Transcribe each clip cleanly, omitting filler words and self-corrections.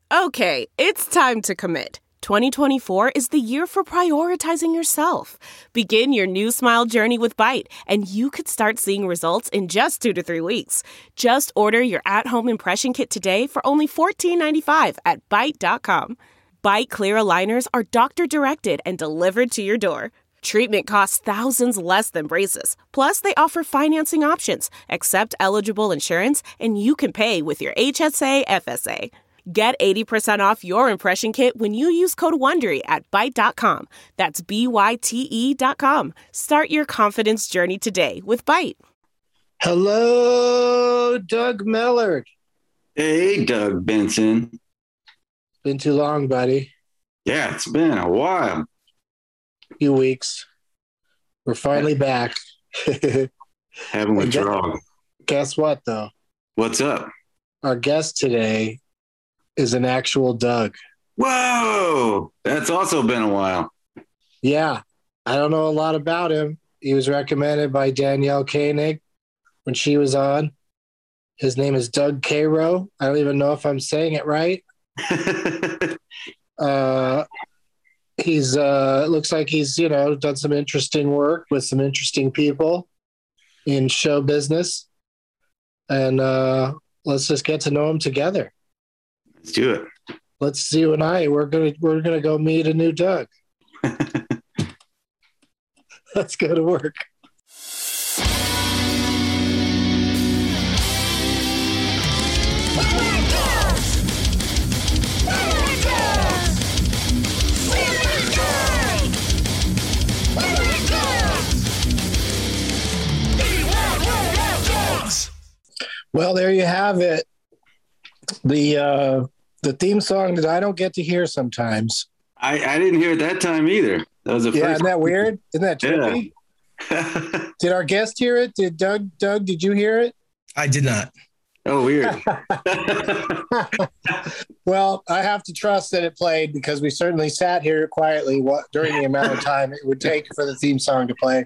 Okay, it's time to commit. 2024 is the year for prioritizing yourself. Begin your new smile journey with Byte, and you could start seeing results in just 2 to 3 weeks. Just order your at-home impression kit today for only $14.95 at Byte.com. Byte Clear aligners are doctor-directed and delivered to your door. Treatment costs thousands less than braces. Plus, they offer financing options, accept eligible insurance, and you can pay with your HSA FSA. Get 80% off your impression kit when you use code WONDERY at Byte.com. That's BYTE.com. Start your confidence journey today with Byte. Hello, Doug Mellard. Hey, Doug Benson. Been too long, buddy. Yeah, it's been a while. Few weeks. We're finally back. Having withdrawal. Guess what, though? What's up? Our guest today is an actual Doug. Whoa! That's also been a while. Yeah. I don't know a lot about him. He was recommended by Danielle Koenig when she was on. His name is Doug Cairo. I don't even know if I'm saying it right. He's looks like he's, done some interesting work with some interesting people in show business. And let's just get to know him together. Let's do it. Let's you and I. We're gonna go meet a new Doug. Let's go to work. Well, there you have it. The theme song that I don't get to hear sometimes. I didn't hear it that time either. That was the first. Isn't that weird? Isn't that trippy? Yeah. Did our guest hear it? Did Doug, did you hear it? I did not. Oh, weird. Well, I have to trust that it played because we certainly sat here quietly during the amount of time it would take for the theme song to play.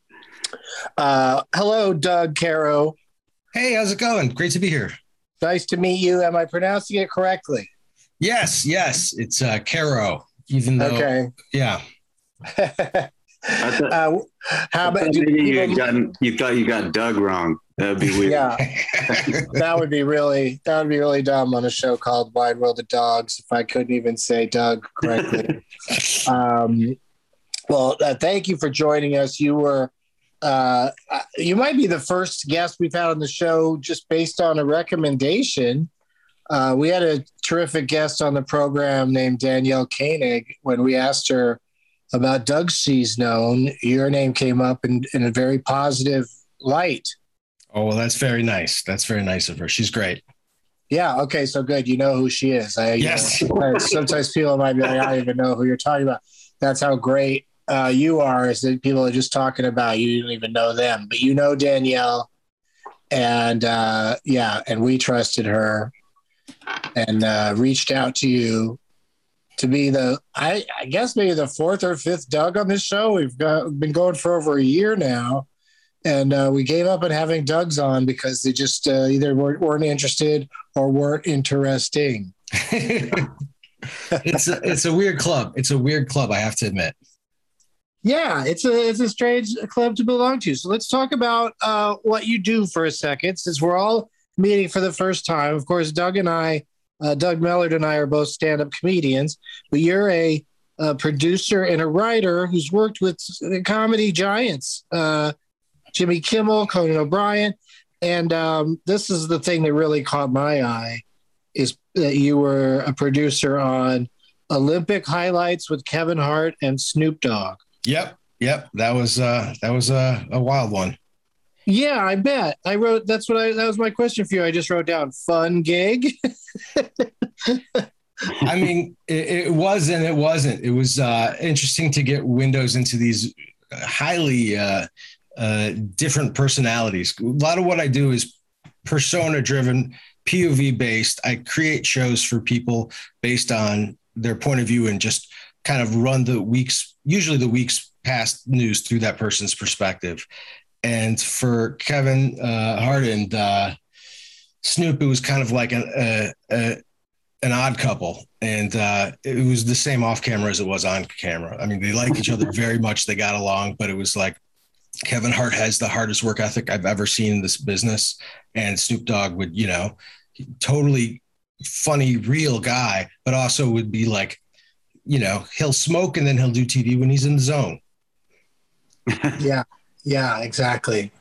Hello, Doug Cairo. Hey, how's it going? Great to be here. Nice to meet you. Am I pronouncing it correctly? Yes. It's Cairo, even though. Okay. Yeah. How about you thought you got Doug wrong? That'd be weird. Yeah. that would be really dumb on a show called Wide World of Dogs if I couldn't even say Doug correctly. Well, thank you for joining us. You might be the first guest we've had on the show just based on a recommendation. We had a terrific guest on the program named Danielle Koenig. When we asked her about Doug Sees Known, your name came up in a very positive light. Oh, well, that's very nice. That's very nice of her. She's great. Yeah. Okay. So good. You know who she is. Yes. Sometimes people might be like, I don't even know who you're talking about. That's how great you are, is that people are just talking about you. You don't even know them, but you know Danielle. And and we trusted her and reached out to you to be I guess maybe the fourth or fifth Doug on this show. We've been going for over a year now. And we gave up on having Dougs on because they just either weren't interested or weren't interesting. It's a weird club. It's a weird club, I have to admit. Yeah, it's a strange club to belong to. So let's talk about what you do for a second, since we're all meeting for the first time. Of course, Doug Mellard and I are both stand-up comedians, but you're a producer and a writer who's worked with the comedy giants. Jimmy Kimmel, Conan O'Brien. And this is the thing that really caught my eye, is that you were a producer on Olympic Highlights with Kevin Hart and Snoop Dogg. Yep. That was a wild one. Yeah, I bet. that was my question for you. I just wrote down fun gig. I mean, it was and it wasn't. It was interesting to get windows into these highly different personalities. A lot of what I do is persona driven, POV based. I create shows for people based on their point of view and just kind of run usually the week's past news through that person's perspective. And for Kevin Hart and Snoop, it was kind of like an odd couple, and it was the same off camera as it was on camera. I mean, they like each other very much. They got along, but it was like Kevin Hart has the hardest work ethic I've ever seen in this business. And Snoop Dogg would, totally funny, real guy, but also would be like, he'll smoke and then he'll do TV when he's in the zone. Yeah, exactly.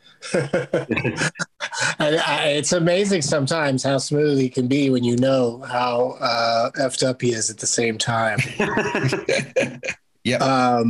It's amazing sometimes how smooth he can be when you know how effed up he is at the same time. Yeah.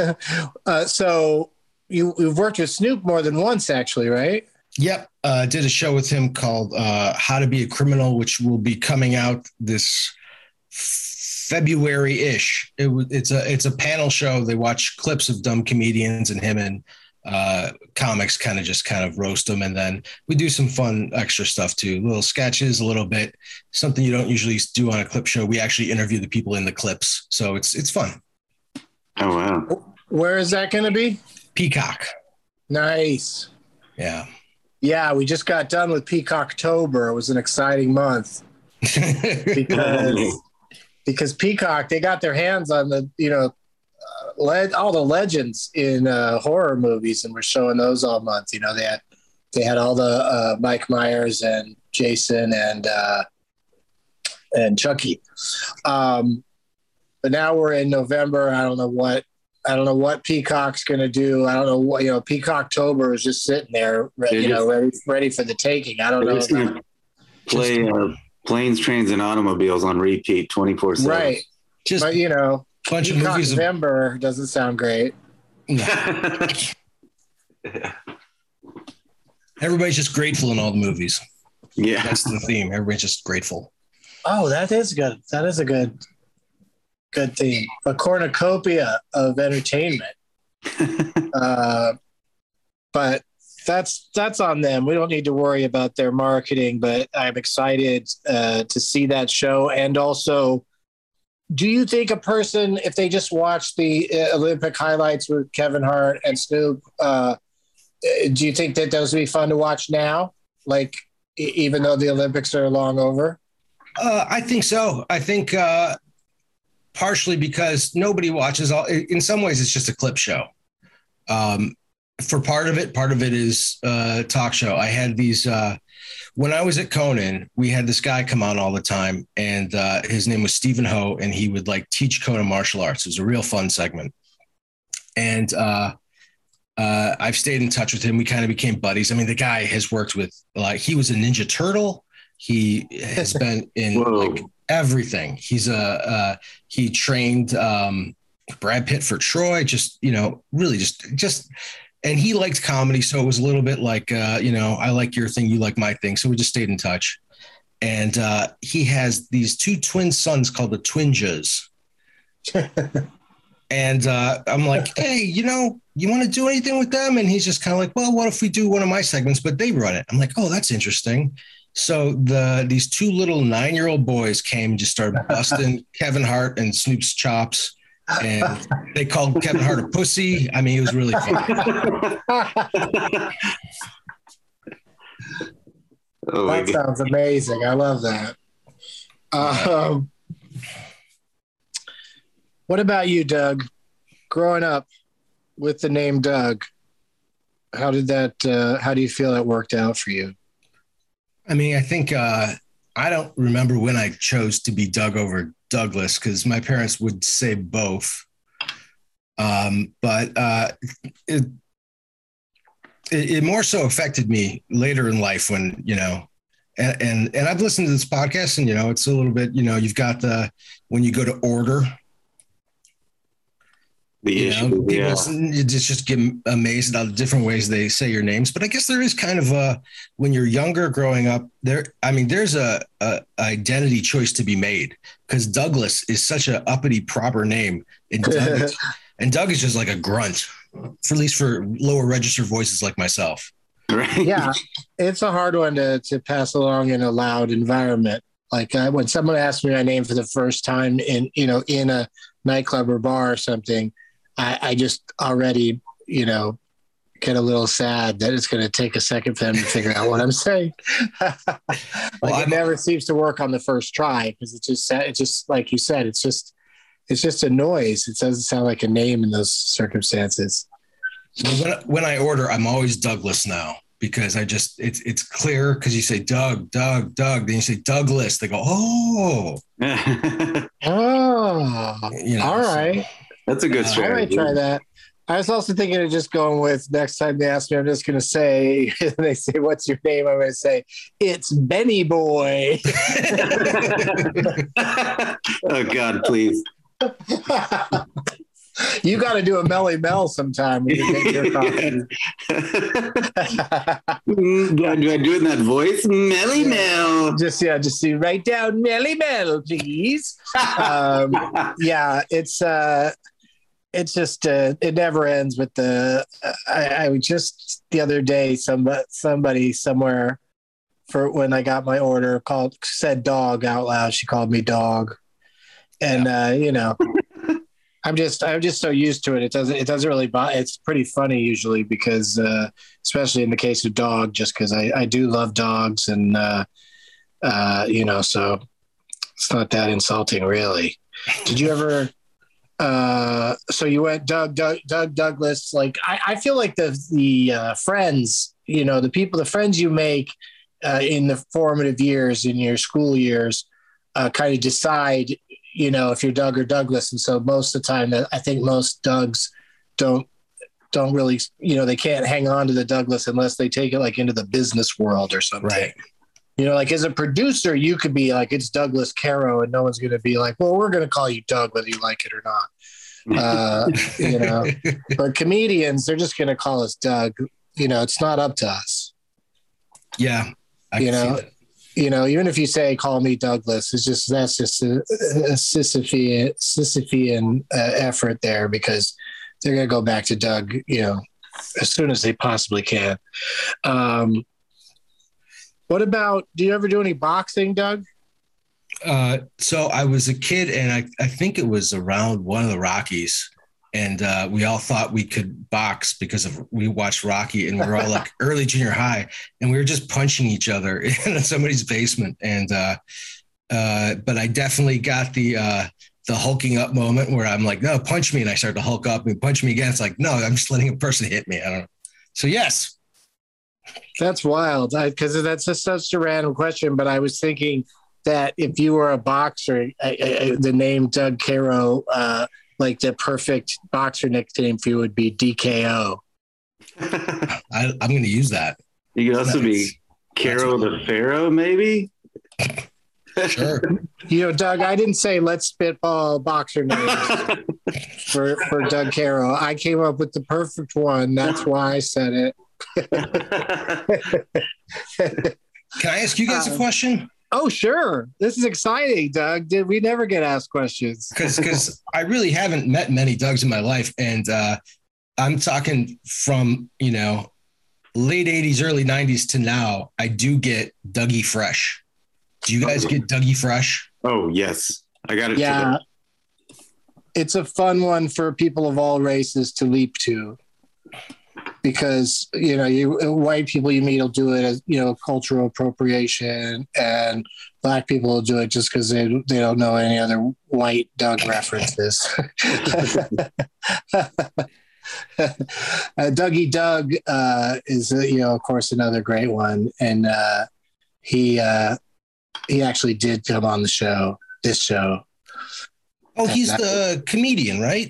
So you've worked with Snoop more than once, actually, right? Yep. Did a show with him called How to Be a Criminal, which will be coming out this February-ish. It's a panel show. They watch clips of dumb comedians and him and comics kind of roast them. And then we do some fun extra stuff too. Little sketches, a little bit, something you don't usually do on a clip show. We actually interview the people in the clips. So it's fun. Oh, wow. Where is that going to be? Peacock. Nice. Yeah. Yeah, we just got done with Peacocktober. It was an exciting month because Peacock, they got their hands on the, all the legends in horror movies, and we're showing those all month. They had all the Mike Myers and Jason and Chucky. But now we're in November. I don't know what Peacock's going to do. I don't know what, Peacocktober is just sitting there, ready for the taking. I don't know. Play Planes, Trains, and Automobiles on repeat 24/7. Right. But, bunch of movies. November doesn't sound great. Everybody's just grateful in all the movies. Yeah. That's the theme. Everybody's just grateful. Oh, that is good. That is a good theme. A cornucopia of entertainment. But that's on them. We don't need to worry about their marketing, but I'm excited to see that show. And also, do you think a person, if they just watch the Olympic highlights with Kevin Hart and Snoop, do you think that those would be fun to watch now? Like, even though the Olympics are long over? I think so. I think partially because nobody watches all. In some ways, it's just a clip show. For part of it is talk show. I had these when I was at Conan, we had this guy come on all the time, and his name was Stephen Ho, and he would teach Conan martial arts. It was a real fun segment. And I've stayed in touch with him. We kind of became buddies. I mean, the guy has worked with, he was a Ninja Turtle. He has been in everything. He's he trained Brad Pitt for Troy, really just, and he liked comedy. So it was a little bit like, I like your thing, you like my thing. So we just stayed in touch. And he has these two twin sons called the Twinjas. And I'm like, hey, you want to do anything with them? And he's just kind of like, well, what if we do one of my segments, but they run it? I'm like, oh, that's interesting. So these two little 9-year-old boys came and just started busting Kevin Hart and Snoop's chops. And they called Kevin Hart a pussy. I mean, it was really fun. That sounds amazing. I love that. What about you, Doug? Growing up with the name Doug, how do you feel that worked out for you? I mean, I think I don't remember when I chose to be Doug over Douglas, because my parents would say both. But it more so affected me later in life when, and I've listened to this podcast, and, it's a little bit, you've got when you go to order, people just get amazed at all the different ways they say your names. But I guess there is kind of when you're younger growing up there's a identity choice to be made, because Douglas is such an uppity proper name. And Doug is just like a grunt, at least for lower register voices like myself. Right. Yeah. It's a hard one to pass along in a loud environment. Like when someone asks me my name for the first time in a nightclub or bar or something, I just already, get a little sad that it's going to take a second for them to figure out what I'm saying. It never seems to work on the first try because it's just like you said, it's just a noise. It doesn't sound like a name in those circumstances. When I order, I'm always Douglas now because it's clear because you say Doug, then you say Douglas. They go, oh, all right. That's a good strategy. I might try that. I was also thinking of just going with next time they ask me, I'm just going to say, they say, what's your name? I'm going to say, it's Benny Boy. Oh, God, please. You got to do a Melly Mel sometime when you get your coffee. Do I do it in that voice? Melly Mel. Just write down Melly Mel, please. It's just it never ends with the I just the other day somebody somewhere for when I got my order said dog out loud. She called me dog, and I'm just so used to it. It doesn't really bother. It's pretty funny usually because especially in the case of dog, just because I do love dogs and so it's not that insulting really. Did you ever? So you went Doug Douglas. Like I feel like the friends, the friends you make in the formative years, in your school years, kind of decide, if you're Doug or Douglas. And so most of the time, I think most Dougs don't really, they can't hang on to the Douglas unless they take it like into the business world or something. Right. Like as a producer, you could be like, it's Douglas Caro, and no one's going to be like, well, we're going to call you Doug, whether you like it or not. But comedians, they're just going to call us Doug. It's not up to us. Yeah. Even if you say, call me Douglas, that's just a Sisyphean effort there because they're going to go back to Doug, as soon as they possibly can. What about, do you ever do any boxing, Doug? So I was a kid and I think it was around one of the Rockies and we all thought we could box because we watched Rocky and we were all like early junior high and we were just punching each other in somebody's basement. And, but I definitely got the hulking up moment where I'm like, no, punch me. And I start to hulk up and punch me again. It's like, no, I'm just letting a person hit me. I don't know. So yes. That's wild because that's just such a random question. But I was thinking that if you were a boxer, the name Doug Caro, like the perfect boxer nickname for you would be DKO. I'm going to use that. You could also be Caro the Pharaoh, maybe? Sure. Doug, I didn't say let's spitball boxer names for Doug Caro. I came up with the perfect one. That's why I said it. Can I ask you guys a question? Oh, sure. This is exciting, Doug. Did we never get asked questions? Because I really haven't met many Dougs in my life. And I'm talking from, late 80s, early 90s to now, I do get Dougie Fresh. Do you guys get Dougie Fresh? Oh, yes. I got it. Yeah. Today. It's a fun one for people of all races to leap to. Because, white people you meet will do it as, cultural appropriation, and black people will do it just because they don't know any other white Doug references. Dougie Doug is, of course, another great one. And he actually did come on this show. Oh, he's the comedian, right?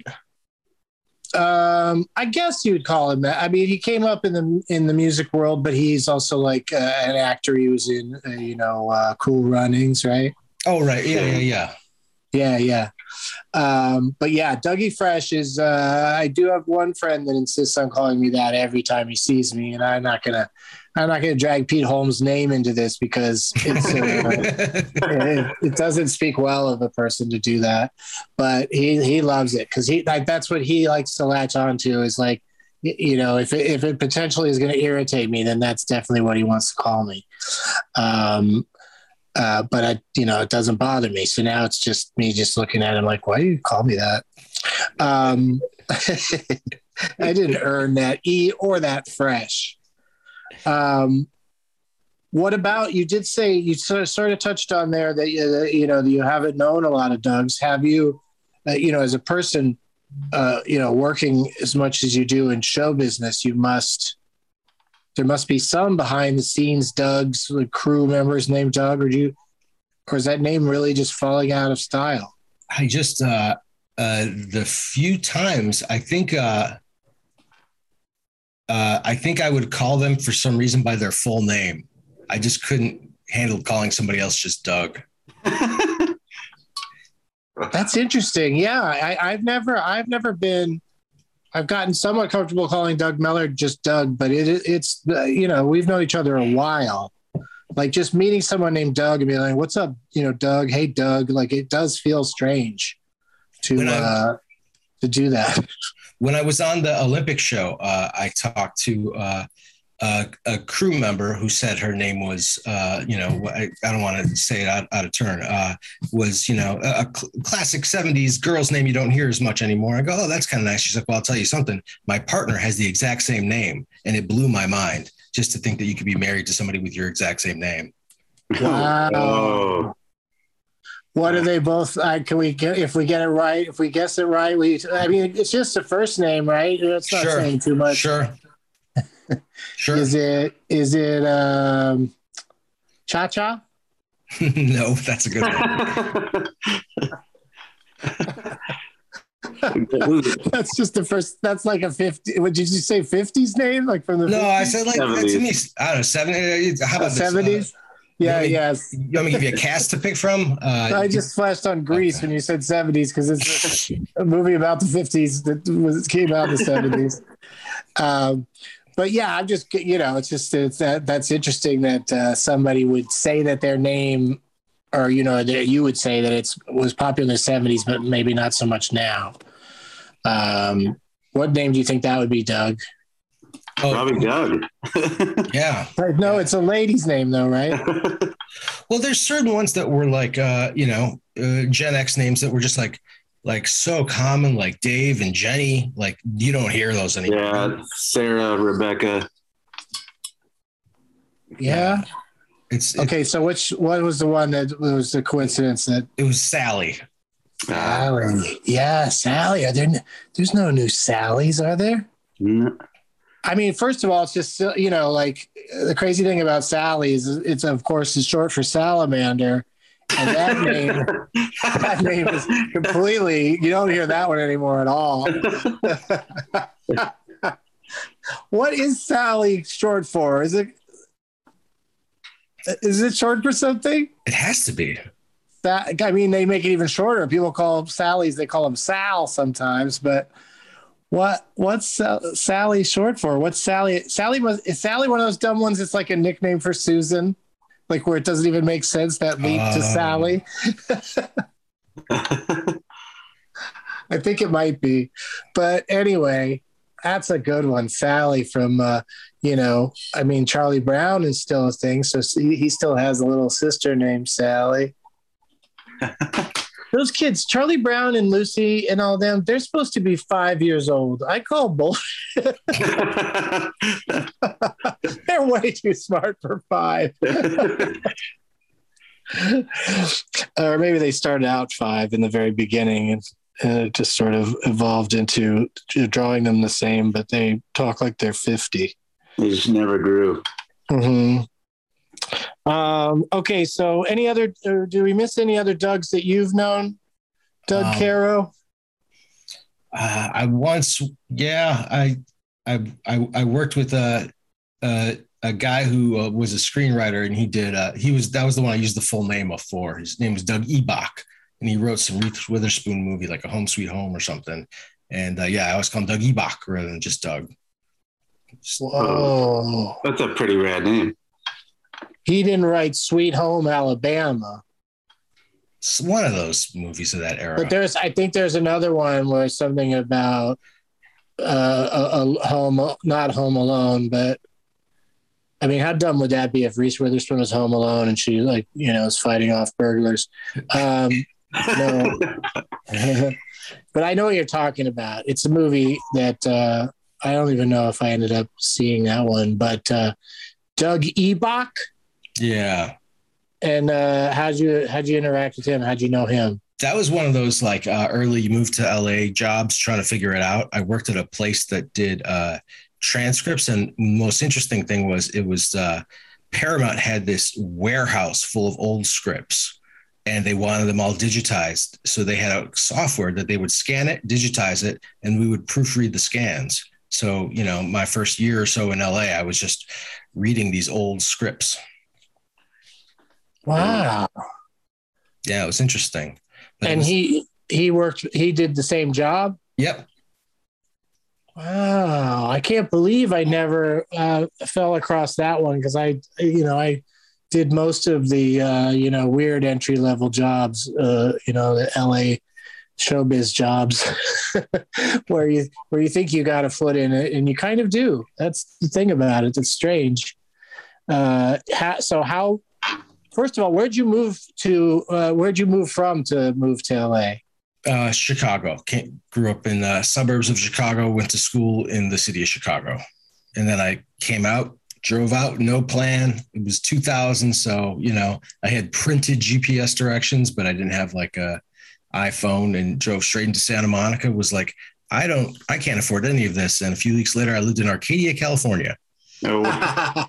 I guess you would call him that. I mean, he came up in the music world, but he's also like an actor. He was in, Cool Runnings, right? Oh, right. Yeah. But yeah, Dougie Fresh is. I do have one friend that insists on calling me that every time he sees me, and I'm not gonna drag Pete Holmes' name into this because it doesn't speak well of a person to do that. But he loves it because that's what he likes to latch onto is like, if it potentially is going to irritate me, then that's definitely what he wants to call me. But it doesn't bother me. So now it's just me just looking at him like, why do you call me that? I didn't earn that E or that fresh. What about, you did say, you sort of touched on there that, you haven't known a lot of Dougs. Have you, as a person, working as much as you do in show business, there must be some behind the scenes Dougs, like crew members named Doug, or is that name really just falling out of style? I just, the few times I think I would call them for some reason by their full name. I just couldn't handle calling somebody else just Doug. That's interesting. Yeah. I've gotten somewhat comfortable calling Doug Mellard just Doug, but it's we've known each other a while. Like just meeting someone named Doug and being like, what's up? Doug, hey Doug, like it does feel strange to do that. When I was on the Olympic show, I talked to a crew member who said her name was, I don't want to say it out of turn, was, a classic 70s girl's name you don't hear as much anymore. I go, oh, that's kind of nice. She's like, well, I'll tell you something. My partner has the exact same name. And it blew my mind just to think that you could be married to somebody with your exact same name. Wow. Oh. What are they both? If we get it right, if we guess it right, it's just the first name, right? It's not saying too much. Sure. Is it Cha-Cha? No, that's a good one. That's just the first. That's like a 50. What did you say? 50s name, like from the? No, 50s? I said like 70s. to me. I don't know. 70s. How about 70s? Yeah, yes. You want me to give you a cast to pick from? I just flashed on Grease when you said 70s because it's a movie about the 50s that came out in the 70s. But yeah, I'm just, that's interesting that somebody would say that their name, or that you would say that it was popular in the 70s, but maybe not so much now. What name do you think that would be, Doug? Probably Doug. Yeah. No, it's a lady's name though, right? Well, there's certain ones that were like, Gen X names that were just like so common, like Dave and Jenny. Like you don't hear those anymore. Yeah, Sarah, Rebecca. Yeah. It's okay. So what was the one that was the coincidence that it was Sally? Sally. Yeah, Sally. There's no new Sallys, are there? No. I mean, first of all, it's just, like the crazy thing about Sally is it's of course is short for salamander. And that name is completely, you don't hear that one anymore at all. What is Sally short for? Is it short for something? It has to be. I mean, they make it even shorter. People call them Sally's. They call them Sal sometimes, but what's Sally short for? What's Sally? Is Sally one of those dumb ones? It's like a nickname for Susan, like where it doesn't even make sense that leap to Sally. I think it might be, but anyway, that's a good one. Sally from, Charlie Brown is still a thing. So he still has a little sister named Sally. Those kids, Charlie Brown and Lucy and all them, they're supposed to be 5 years old. I call bullshit. They're way too smart for 5. Or maybe they started out 5 in the very beginning and it just sort of evolved into drawing them the same, but they talk like they're 50. They just never grew. Mm-hmm. Okay, so do we miss any other Dougs that you've known? Doug Caro? I worked with a guy who was a screenwriter, and that was the one I used the full name of for. His name was Doug Ebach, and he wrote some Reese Witherspoon movie, like A Home Sweet Home or something. And I always call him Doug Ebach rather than just Doug. Whoa. That's a pretty rad name. He didn't write Sweet Home Alabama. It's one of those movies of that era. But I think there's another one where something about a home, not Home Alone, but I mean, how dumb would that be if Reese Witherspoon was home alone and she is fighting off burglars? No. But I know what you're talking about. It's a movie that I don't even know if I ended up seeing that one, but Doug Ebach. Yeah. And how'd you interact with him? How'd you know him? That was one of those like early move to LA jobs, trying to figure it out. I worked at a place that did transcripts, and most interesting thing was it was Paramount had this warehouse full of old scripts, and they wanted them all digitized. So they had a software that they would scan it, digitize it, and we would proofread the scans. So, you know, my first year or so in LA, I was just reading these old scripts. Wow. Yeah, it was interesting. But and he did the same job? Yep. Wow. I can't believe I never fell across that one, because I did most of the, weird entry level jobs, the LA showbiz jobs where you think you got a foot in it, and you kind of do. That's the thing about it. It's strange. First of all, where'd you move from to move to LA? Chicago. Grew up in the suburbs of Chicago, went to school in the city of Chicago. And then I came out, drove out, no plan. It was 2000. So, I had printed GPS directions, but I didn't have like a iPhone, and drove straight into Santa Monica. Was like, I can't afford any of this. And a few weeks later, I lived in Arcadia, California. Oh.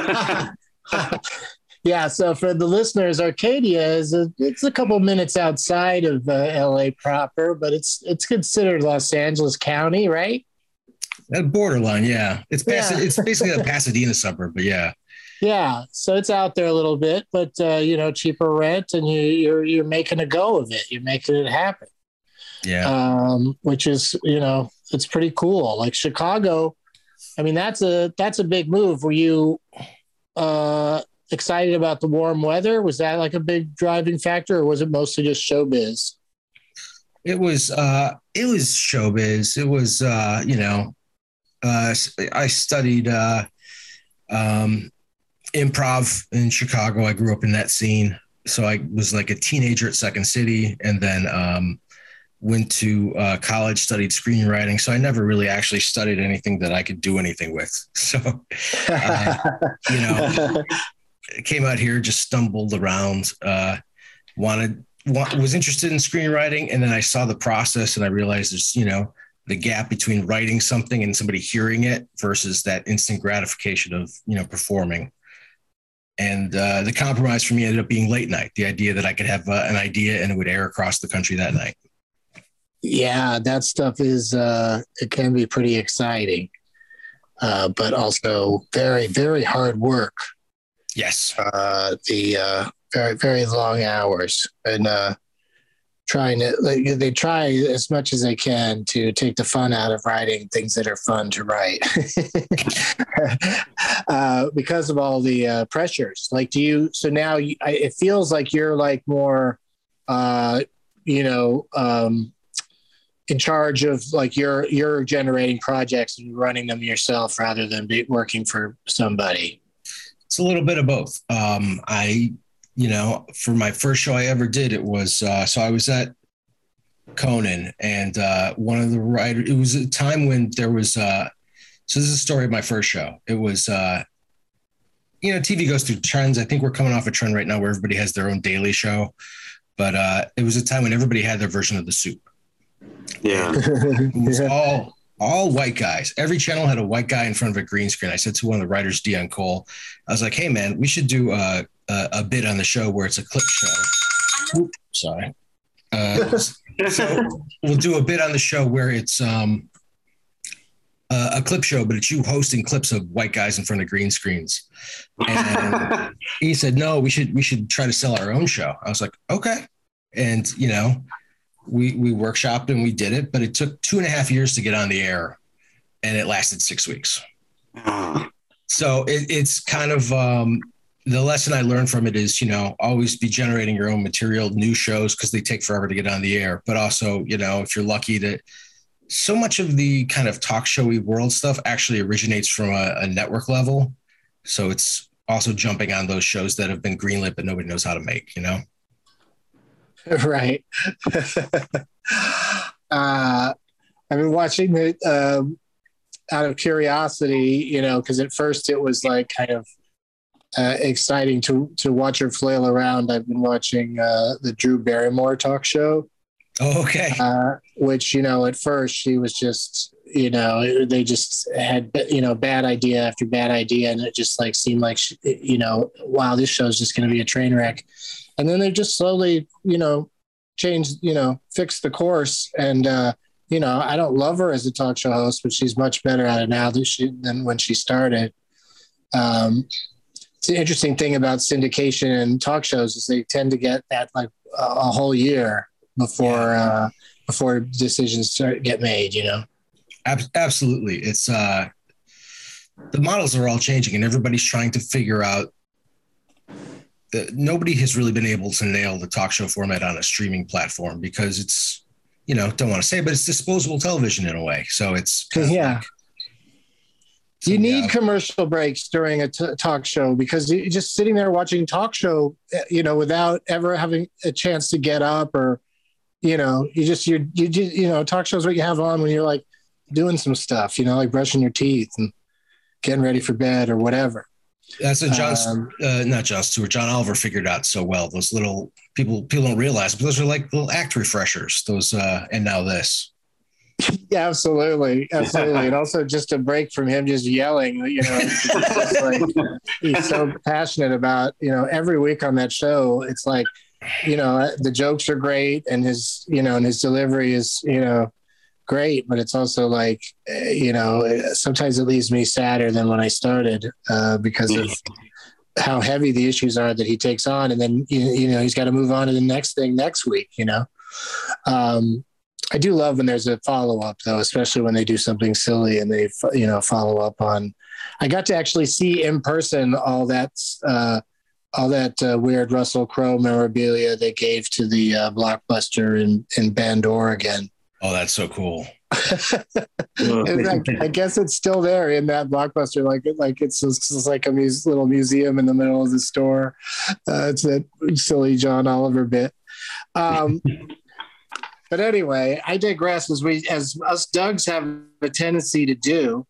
Yeah. So for the listeners, Arcadia it's a couple minutes outside of LA proper, but it's considered Los Angeles County, right? Borderline. Yeah. It's basically a Pasadena suburb, but yeah. Yeah. So it's out there a little bit, but cheaper rent, and you're making a go of it. You're making it happen. Yeah. Which is, it's pretty cool. Like Chicago, I mean, that's a big move. Were you, excited about the warm weather? Was that like a big driving factor, or was it mostly just showbiz? It was showbiz. It was, I studied improv in Chicago. I grew up in that scene. So I was like a teenager at Second City, and then went to college, studied screenwriting. So I never really actually studied anything that I could do anything with. So, came out here, just stumbled around, was interested in screenwriting. And then I saw the process, and I realized there's, the gap between writing something and somebody hearing it versus that instant gratification of, performing. And the compromise for me ended up being late night. The idea that I could have an idea and it would air across the country that night. Yeah, that stuff is, it can be pretty exciting, but also very, very hard work. Yes. The very, very long hours, and they try as much as they can to take the fun out of writing things that are fun to write because of all the pressures. Like, so now it feels like you're like more, in charge of like you're generating projects and running them yourself rather than working for somebody. It's a little bit of both. For my first show I ever did, it was, so I was at Conan, and one of the writers, it was a time when there was, so this is a story of my first show. It was, TV goes through trends. I think we're coming off a trend right now where everybody has their own daily show, but it was a time when everybody had their version of The Soup. Yeah. It was all white guys. Every channel had a white guy in front of a green screen. I said to one of the writers, Dion Cole, I was like, hey man, we should do a bit on the show where it's a clip show. Oops, sorry. So we'll do a bit on the show where it's a clip show, but it's you hosting clips of white guys in front of green screens. And he said, no, we should try to sell our own show. I was like, okay. And, we workshopped and we did it, but it took 2.5 years to get on the air, and it lasted 6 weeks. So it's kind of the lesson I learned from it is, always be generating your own material, new shows, because they take forever to get on the air. But also, if you're lucky that so much of the kind of talk showy world stuff actually originates from a network level. So it's also jumping on those shows that have been greenlit, but nobody knows how to make, Right. I've been watching out of curiosity, because at first it was like kind of exciting to watch her flail around. I've been watching the Drew Barrymore talk show. Oh, okay. Which, at first she was just, they just had, bad idea after bad idea. And it just like seemed like, wow, this show's just going to be a train wreck. And then they just slowly, changed, fixed the course. And, I don't love her as a talk show host, but she's much better at it now than when she started. It's an interesting thing about syndication and talk shows is they tend to get that like a whole year before decisions get made, Absolutely. It's the models are all changing and everybody's trying to figure out that nobody has really been able to nail the talk show format on a streaming platform because it's, don't want to say, but it's disposable television in a way. So it's you need commercial breaks during a talk show because you're just sitting there watching talk show, without ever having a chance to get up or, talk shows what you have on when you're like doing some stuff, like brushing your teeth and getting ready for bed or whatever. That's what not Jon Stewart, John Oliver figured out so well. Those little people don't realize, but those are like little act refreshers. Those and now this. Yeah, absolutely. And also just a break from him just yelling, he's so passionate about, every week on that show, it's like, the jokes are great and his delivery is, great, but it's also like, sometimes it leaves me sadder than when I started because of how heavy the issues are that he takes on. And then, he's got to move on to the next thing next week, I do love when there's a follow-up though, especially when they do something silly and they, follow up on, I got to actually see in person all that weird Russell Crowe memorabilia they gave to the Blockbuster in Bend, Oregon. Oh, that's so cool. I guess it's still there in that Blockbuster. Like it's just like a little museum in the middle of the store. It's that silly John Oliver bit. But anyway, I digress as us Dougs have a tendency to do.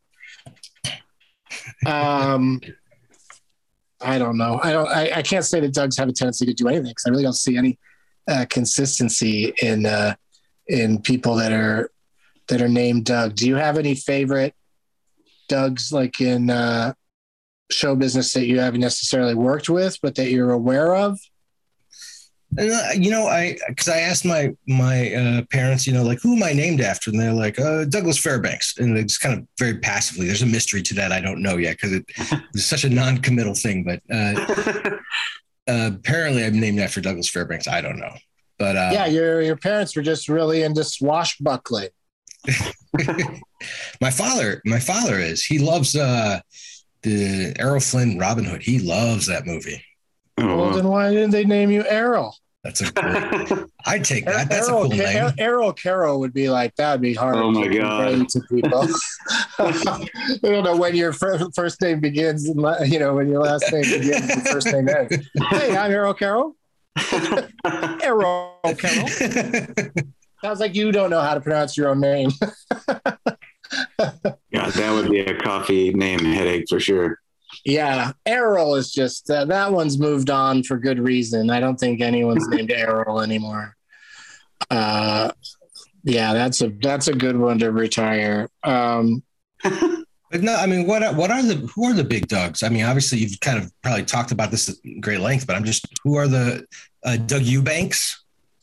I don't know. I can't say that Dougs have a tendency to do anything because I really don't see any consistency in people that are named Doug. Do you have any favorite Dougs like in show business that you haven't necessarily worked with, but that you're aware of? Because I asked my parents, like, who am I named after? And they're like, Douglas Fairbanks. And they just kind of very passively, there's a mystery to that. I don't know yet because it's such a non-committal thing. But apparently I'm named after Douglas Fairbanks. I don't know. But your parents were just really into swashbuckling. My father is. He loves the Errol Flynn Robin Hood. He loves that movie. Well, then why didn't they name you Errol? That's a great. I'd take that. That's a cool name. Errol Carroll would be like that. Would be hard. Oh my god! To people, I don't know when your first name begins. When your last name begins, your first name ends. Hey, I'm Errol Carroll. Errol Carroll. Sounds like you don't know how to pronounce your own name. Yeah, that would be a coffee name headache for sure. Yeah, Errol is just that one's moved on for good reason. I don't think anyone's named Errol anymore. Yeah, that's a good one to retire. But no, I mean, who are the big Dougs? I mean, obviously you've kind of probably talked about this at great length, but who are the Doug Eubanks?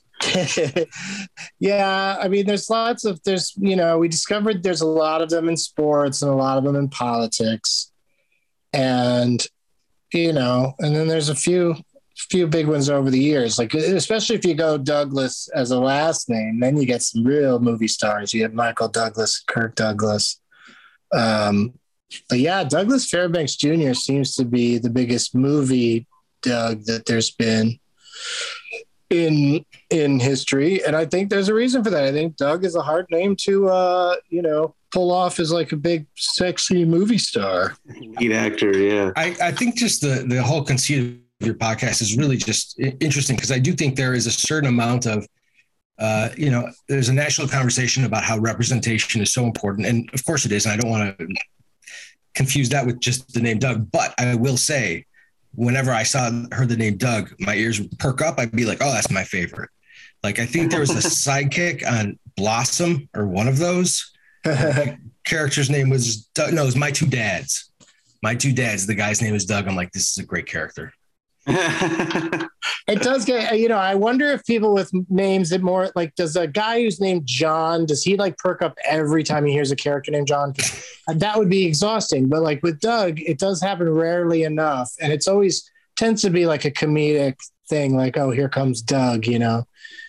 Yeah, I mean, we discovered there's a lot of them in sports and a lot of them in politics. And, and then there's a few big ones over the years, like, especially if you go Douglas as a last name, then you get some real movie stars. You have Michael Douglas, Kirk Douglas. But yeah, Douglas Fairbanks Jr. seems to be the biggest movie Doug that there's been in history. And I think there's a reason for that. I think Doug is a hard name to, pull off as like a big, sexy movie star. Lead actor, yeah. I think just the whole conceit of your podcast is really just interesting because I do think there is a certain amount of there's a national conversation about how representation is so important. And of course it is. And I don't want to confuse that with just the name Doug, but I will say, whenever I heard the name Doug, my ears would perk up. I'd be like, oh, that's my favorite. Like, I think there was a sidekick on Blossom or one of those. Character's name was Doug. No, it was My Two Dads. My Two Dads. The guy's name is Doug. I'm like, this is a great character. It does get, I wonder if people with names that more like, does a guy who's named John, does he like perk up every time he hears a character named John? That would be exhausting. But like with Doug, it does happen rarely enough. And it's always tends to be like a comedic thing. Like, oh, here comes Doug, and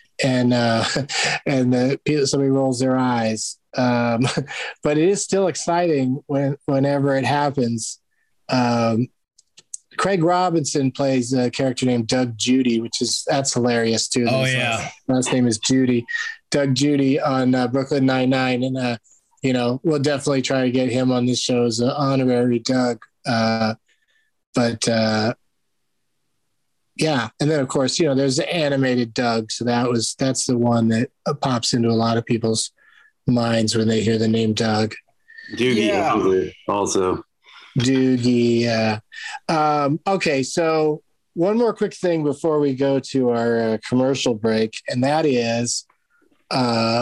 somebody rolls their eyes. But it is still exciting whenever it happens. Craig Robinson plays a character named Doug Judy, that's hilarious too. Oh yeah. Last name is Judy, Doug Judy on Brooklyn Nine-Nine. And, we'll definitely try to get him on this show as an honorary Doug. Yeah. And then of course, there's the animated Doug. So that's the one that pops into a lot of people's minds when they hear the name Doug. Doogie also. Doogie. Okay, so one more quick thing before we go to our commercial break, and that is the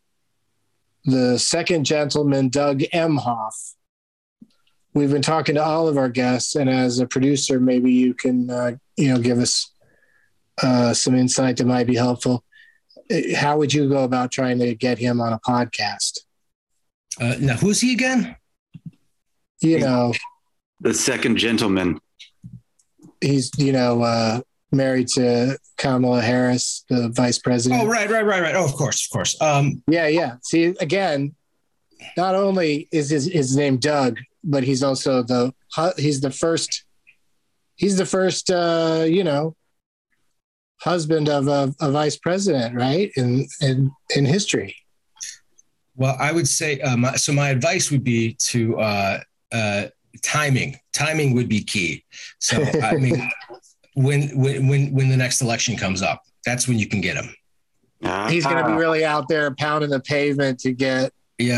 second gentleman, Doug Emhoff. We've been talking to all of our guests, and as a producer, maybe you can, give us some insight that might be helpful. How would you go about trying to get him on a podcast? Now, who's he again? The second gentleman. He's, married to Kamala Harris, the vice president. Oh, right. Oh, of course. Yeah. See, again, not only is his name Doug, but he's also he's the first, husband of a vice president, right? In history. Well, I would say, my advice would be to, timing would be key. So, I mean, when the next election comes up, that's when you can get him. He's going to be really out there pounding the pavement to get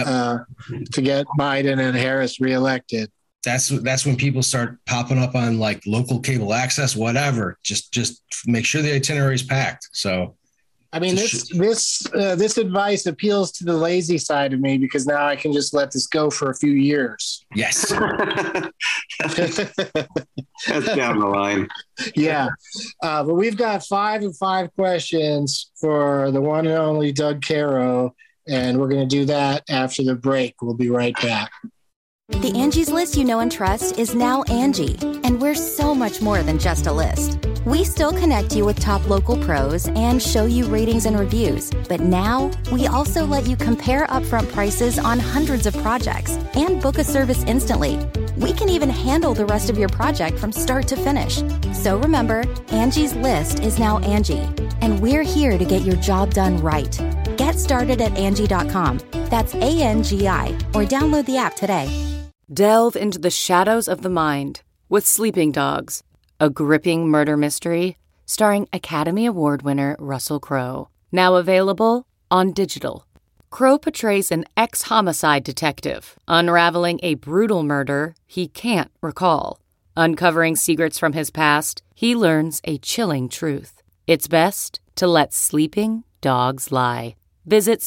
Biden and Harris reelected. That's when people start popping up on like local cable access, whatever. Just make sure the itinerary is packed. So, I mean, this advice appeals to the lazy side of me because now I can just let this go for a few years. Yes. That's down the line. Yeah. But we've got 5 and 5 questions for the one and only Doug Caro, and we're going to do that after the break. We'll be right back. The Angie's List you know and trust is now Angie, and we're so much more than just a list. We still connect you with top local pros and show you ratings and reviews, but now we also let you compare upfront prices on hundreds of projects and book a service instantly. We can even handle the rest of your project from start to finish. So remember, Angie's List is now Angie, and we're here to get your job done right. Get started at Angie.com. That's ANGI, or download the app today. Delve into the shadows of the mind with Sleeping Dogs, a gripping murder mystery starring Academy Award winner Russell Crowe. Now available on digital. Crowe portrays an ex-homicide detective unraveling a brutal murder he can't recall. Uncovering secrets from his past, he learns a chilling truth. It's best to let sleeping dogs lie. Visit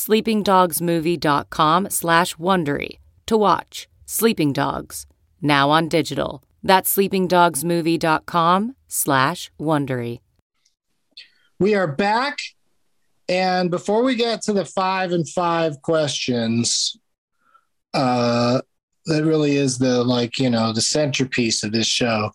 sleepingdogsmovie.com/Wondery to watch Sleeping Dogs, now on digital. That's sleepingdogsmovie.com/Wondery. We are back. And before we get to the 5 and 5 questions, that really is the centerpiece of this show.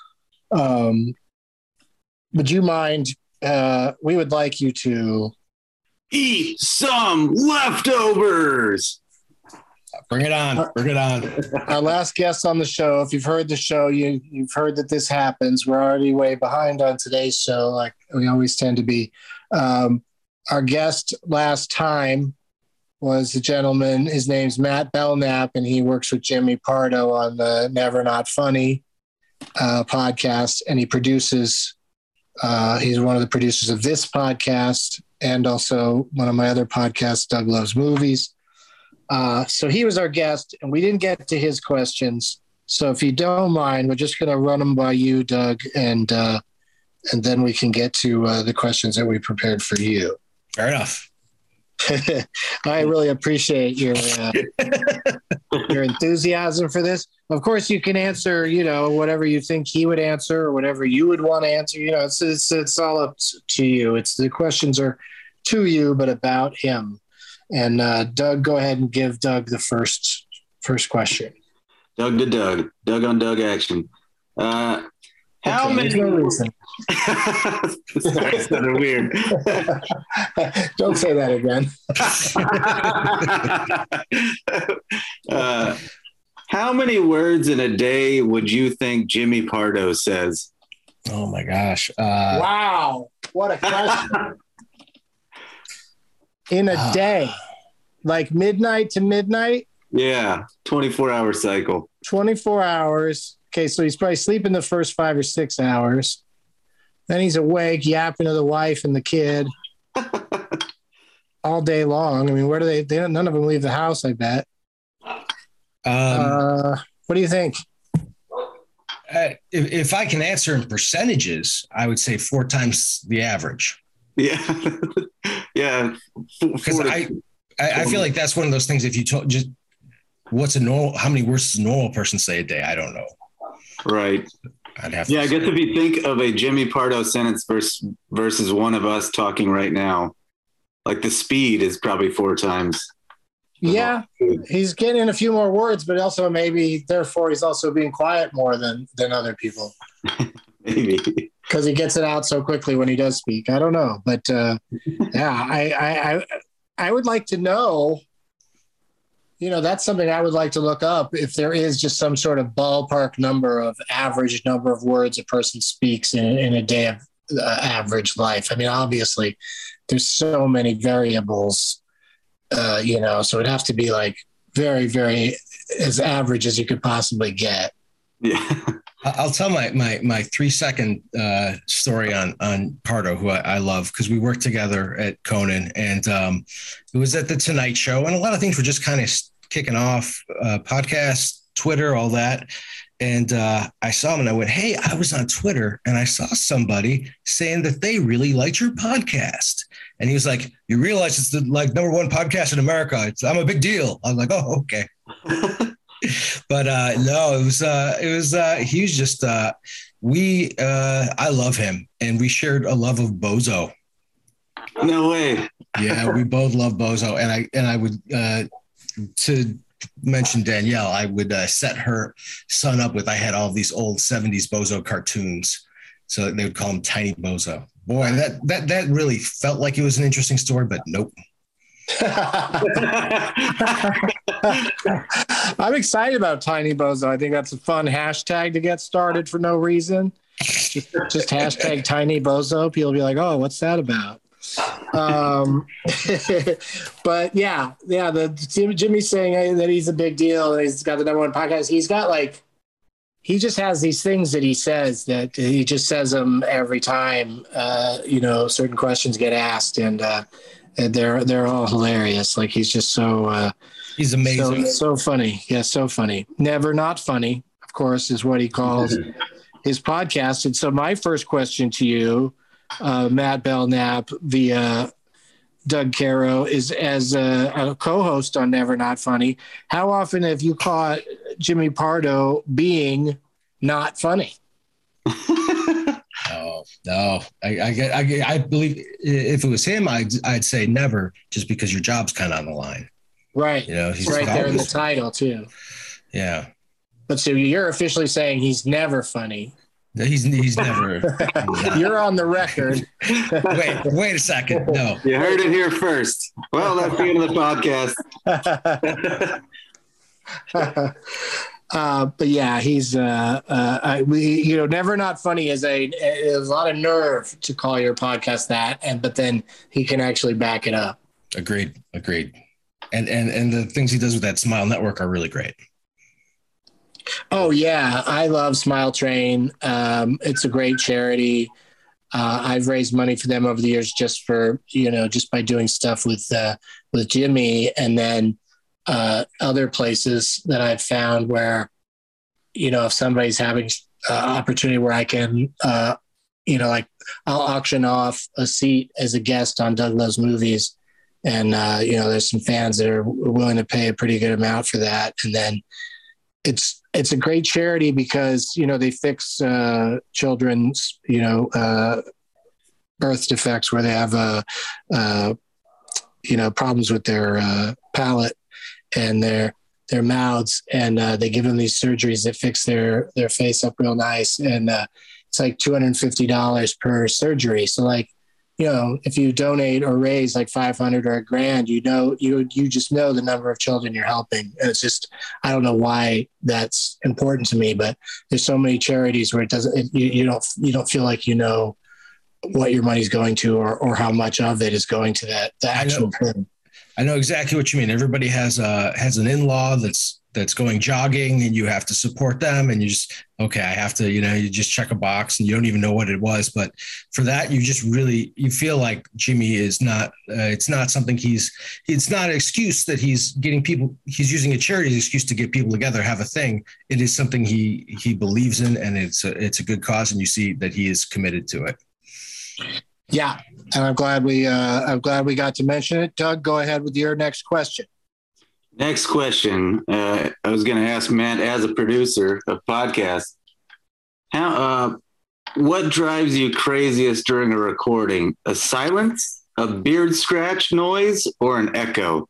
Would you mind, we would like you to eat some leftovers. Bring it on. Our last guest on the show, if you've heard the show, you've heard that this happens. We're already way behind on today's show, like we always tend to be. Our guest last time was a gentleman. His name's Matt Belknap, and he works with Jimmy Pardo on the Never Not Funny podcast, and he produces. He's one of the producers of this podcast and also one of my other podcasts, Doug Loves Movies. So he was our guest, and we didn't get to his questions. So if you don't mind, we're just going to run them by you, Doug, and then we can get to the questions that we prepared for you. Fair enough. I really appreciate your enthusiasm for this. Of course, you can answer, whatever you think he would answer or whatever you would want to answer. It's all up to you. The questions are to you, but about him. And Doug, go ahead and give Doug the first question. Doug to Doug. Doug on Doug action. How many? No reason. That's kind of weird. Don't say that again. How many words in a day would you think Jimmy Pardo says? Oh my gosh! Wow, what a question! In a day, like midnight to midnight? Yeah, 24-hour cycle. 24 hours. Okay, so he's probably sleeping the first 5 or 6 hours. Then he's awake, yapping to the wife and the kid all day long. I mean, where do they none of them leave the house, I bet. What do you think? If I can answer in percentages, I would say 4 times the average. Yeah. Yeah. Because I feel like that's one of those things. If you just how many words does a normal person say a day? I don't know. Right. I'd have to I guess if you think of a Jimmy Pardo sentence versus one of us talking right now, like the speed is probably 4 times. Yeah, he's getting in a few more words, but also maybe therefore he's also being quiet more than other people. Maybe. Because he gets it out so quickly when he does speak. I don't know. But I would like to know, that's something I would like to look up, if there is just some sort of ballpark number of average number of words a person speaks in a day of average life. I mean, obviously, there's so many variables, so it'd have to be like very, very as average as you could possibly get. Yeah. I'll tell my 3-second story on Pardo, who I love, because we worked together at Conan, and it was at the Tonight Show, and a lot of things were just kind of kicking off, podcast, Twitter, all that. And I saw him and I went, hey, I was on Twitter and I saw somebody saying that they really liked your podcast. And he was like, you realize it's the #1 podcast in America. I'm a big deal. I was like, oh, okay. But no, it was he was just I love him, and we shared a love of Bozo. No way. Yeah, we both love Bozo, and I would to mention Danielle, I would set her son up with, I had all these old 70s Bozo cartoons, so they would call him Tiny Bozo. Boy, that really felt like it was an interesting story, but nope. I'm excited about Tiny Bozo. I think that's a fun hashtag to get started for no reason. Just hashtag Tiny Bozo. People will be like, oh, what's that about? But yeah, Jimmy's saying that he's a big deal and he's got the #1 podcast. He's got he just has these things that he says that he just says them every time, certain questions get asked, and they're all hilarious. Like, he's just so he's amazing. So funny. Yeah. So funny. Never Not Funny, of course, is what he calls his podcast. And so my first question to you, Matt Belknap via Doug Caro, is as a co-host on Never Not Funny, how often have you caught Jimmy Pardo being not funny? No. I believe if it was him, I'd say never, just because your job's kind of on the line. Right. He's right there in the title too. Yeah. But so you're officially saying he's never funny. He's never. You're on the record. Wait a second. No. You heard it here first. Well, that's the end of the podcast. But yeah, he's Never Not Funny is a lot of nerve to call your podcast that, but then he can actually back it up. Agreed. And the things he does with that Smile Network are really great. Oh yeah, I love Smile Train. It's a great charity. I've raised money for them over the years just by doing stuff with Jimmy, and then other places that I've found where, if somebody's having opportunity where I can, like I'll auction off a seat as a guest on Doug Loves Movies. And, there's some fans that are willing to pay a pretty good amount for that. And then it's a great charity because, they fix children's, birth defects where they have, problems with their palate and their mouths. And they give them these surgeries that fix their face up real nice. And it's like $250 per surgery. So like, if you donate or raise like 500 or $1,000, you just know the number of children you're helping. And it's just, I don't know why that's important to me, but there's so many charities where you don't feel like what your money's going to or how much of it is going to the actual thing. I know exactly what you mean. Everybody has an in-law that's going jogging, and you have to support them, and you just, okay, I have to, you just check a box and you don't even know what it was. But for that, you feel like Jimmy is not, it's not something it's not an excuse that he's using a charity excuse to get people together, have a thing. It is something he believes in, and it's a good cause, and you see that he is committed to it. Yeah. And I'm glad we got to mention it. Doug, go ahead with your next question. Next question. I was going to ask Matt, as a producer of podcasts, what drives you craziest during a recording? A silence, a beard scratch noise, or an echo?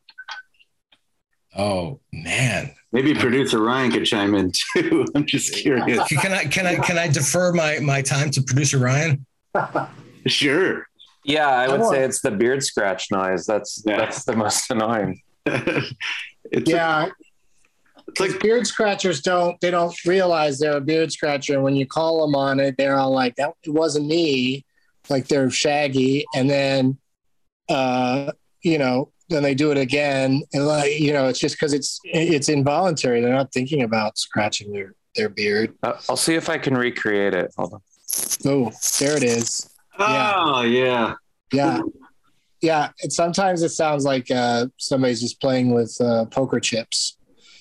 Oh man. Maybe producer Ryan could chime in too. I'm just curious. Can I defer my time to producer Ryan? Sure. Yeah, I would say it's the beard scratch noise. That's the most annoying. It's like beard scratchers don't realize they're a beard scratcher. And when you call them on it, they're all like, "That it wasn't me." Like they're shaggy. And then, then they do it again. And it's just because it's involuntary. They're not thinking about scratching their beard. I'll see if I can recreate it. Hold on. Oh, there it is. Oh, yeah. Yeah. Yeah. And sometimes it sounds like somebody's just playing with poker chips.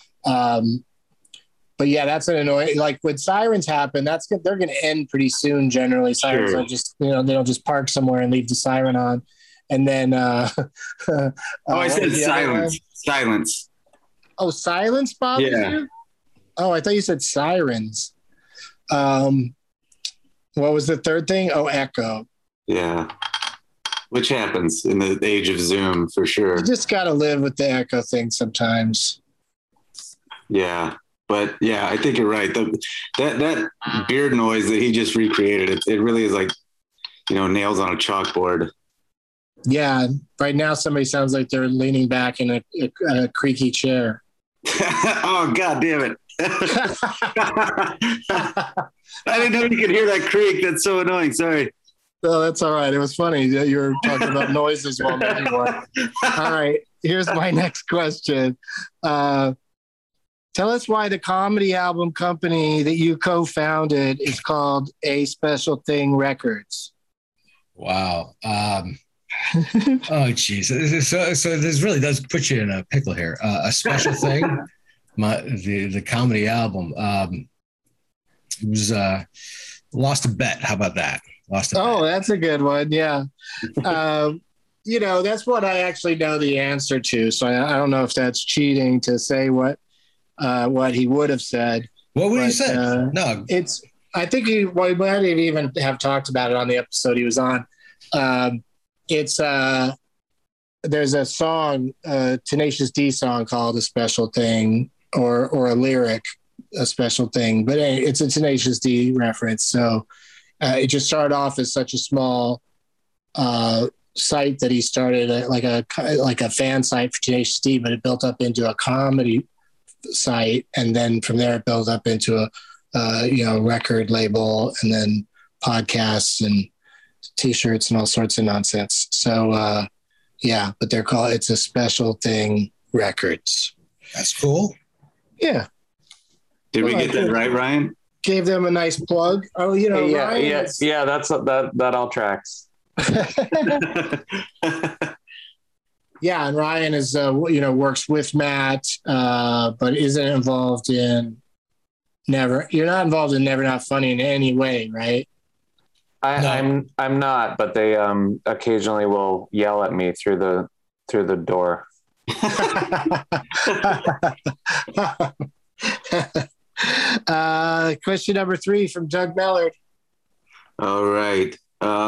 But yeah, that's an annoying, like when sirens happen, they're going to end pretty soon. Generally sirens are just, they don't just park somewhere and leave the siren on. And then, I said silence. Silence. Oh, silence bothers you? Oh, I thought you said sirens. What was the third thing? Oh, echo. Yeah. Which happens in the age of Zoom for sure. You just got to live with the echo thing sometimes. Yeah. But yeah, I think you're right. That beard noise that he just recreated, it really is like, nails on a chalkboard. Yeah. Right now, somebody sounds like they're leaning back in a creaky chair. Oh, God damn it. I didn't know you could hear that creak. That's so annoying. Sorry. No, that's all right. It was funny. You were talking about noises while making one. All right. Here's my next question. Tell us why the comedy album company that you co-founded is called A Special Thing Records. Wow. Oh, geez. So this really does put you in a pickle here. A special thing. The comedy album. It was lost a bet. How about that? Lost a bet. That's a good one. Yeah. That's what I actually know the answer to. So I don't know if that's cheating to say what he would have said. What would he say? No, I think we might even have talked about it on the episode he was on. There's a song, Tenacious D song called A Special Thing, or a lyric, A Special Thing, but it's a Tenacious D reference. So it just started off as such a small site that he started like a fan site for Tenacious D, but it built up into a comedy site. And then from there it built up into a record label, and then podcasts and t-shirts and all sorts of nonsense. So but it's A Special Thing Records. That's cool. Yeah. Did we get that right, Ryan? gave them a nice plug. Oh, you know, yeah. That's that all tracks. Yeah, and Ryan is works with Matt, but isn't involved in Never. You're not involved in Never Not Funny in any way, right? I'm not, but they occasionally will yell at me through the door. Question number 3 from Doug Mellard. All right.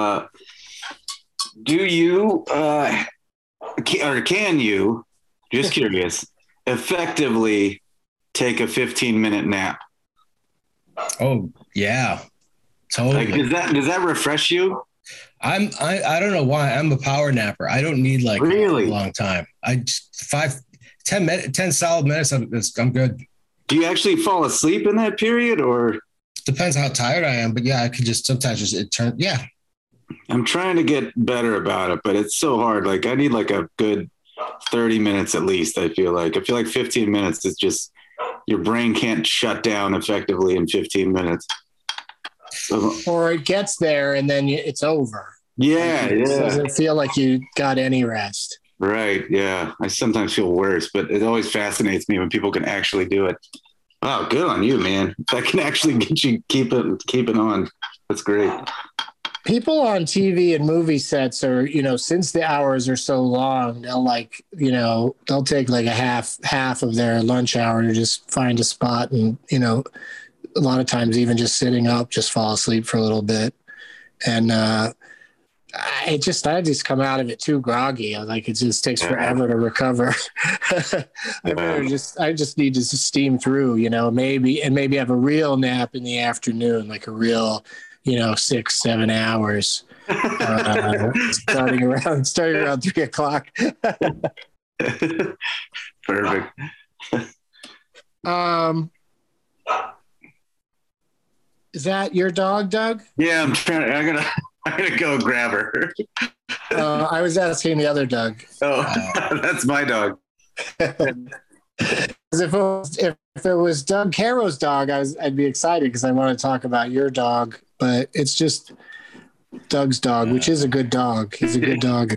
Do you or can you, just curious, effectively take a 15-minute nap? Oh yeah, totally. Like, does that refresh you? I don't know why. I'm a power napper. I don't need like really a long time. I just 10 solid minutes. I'm good. Do you actually fall asleep in that period, or depends how tired I am? But yeah, I could just sometimes yeah. I'm trying to get better about it, but it's so hard. Like I need like a good 30 minutes at least. I feel like 15 minutes is just, your brain can't shut down effectively in 15 minutes. Or it gets there and then it's over. Yeah. It doesn't feel like you got any rest. Right. Yeah. I sometimes feel worse, but it always fascinates me when people can actually do it. Wow. Good on you, man. That can actually get you keep it on. That's great. People on TV and movie sets are, since the hours are so long, they'll take like a half of their lunch hour to just find a spot and, a lot of times even just sitting up, just fall asleep for a little bit. And I just come out of it too groggy. Like it just takes forever to recover. I just need to steam through, maybe have a real nap in the afternoon, like a real 6-7 hours, starting around 3:00. Perfect. Is that your dog, Doug? Yeah, I'm gonna go grab her. I was asking the other Doug. Oh, that's my dog. If it was Doug Caro's dog, I'd be excited because I want to talk about your dog. But it's just Doug's dog, which is a good dog. He's a good dog.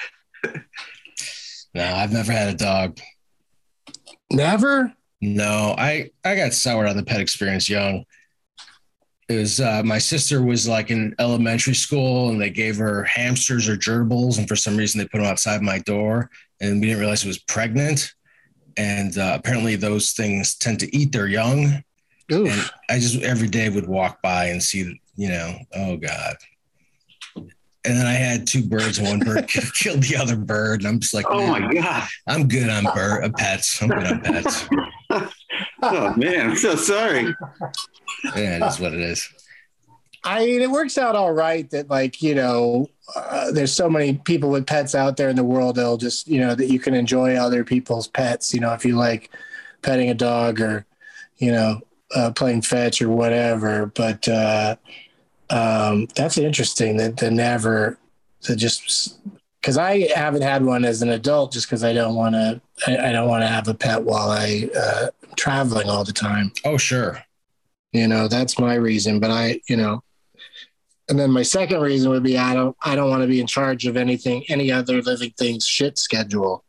No, I've never had a dog. Never? No, I got soured on the pet experience young. It was my sister was like in elementary school and they gave her hamsters or gerbils, and for some reason they put them outside my door, and we didn't realize it was pregnant. And apparently those things tend to eat their young. Oof. And I just every day would walk by and see, oh God. And then I had 2 birds and one bird killed the other bird. And I'm just like, oh my God, I'm good on pets. I'm good on pets. Oh man, I'm so sorry. Yeah, it is what it is. I mean, it works out all right that there's so many people with pets out there in the world. They'll just, that you can enjoy other people's pets, if you like petting a dog or, playing fetch or whatever. But that's interesting that because I haven't had one as an adult just because I don't want to have a pet while I'm traveling all the time. Oh, sure. That's my reason. But and then my second reason would be I don't want to be in charge of any other living thing's shit schedule.